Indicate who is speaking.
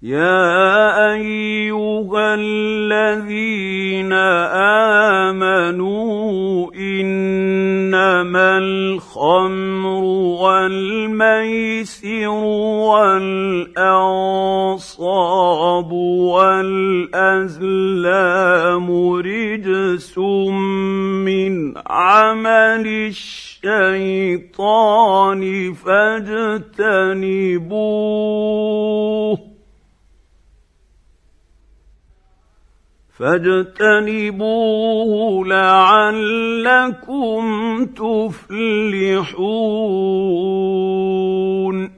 Speaker 1: يَا أَيُّهَا الَّذِينَ آمَنُوا إِنَّمَا الْخَمْرُ وَالْمَيْسِرُ وَالْأَنصَابُ وَالْأَزْلَامُ رِجْسٌ مِّنْ عَمَلِ الشَّيْطَانِ فاجتنبوه لعلكم تفلحون.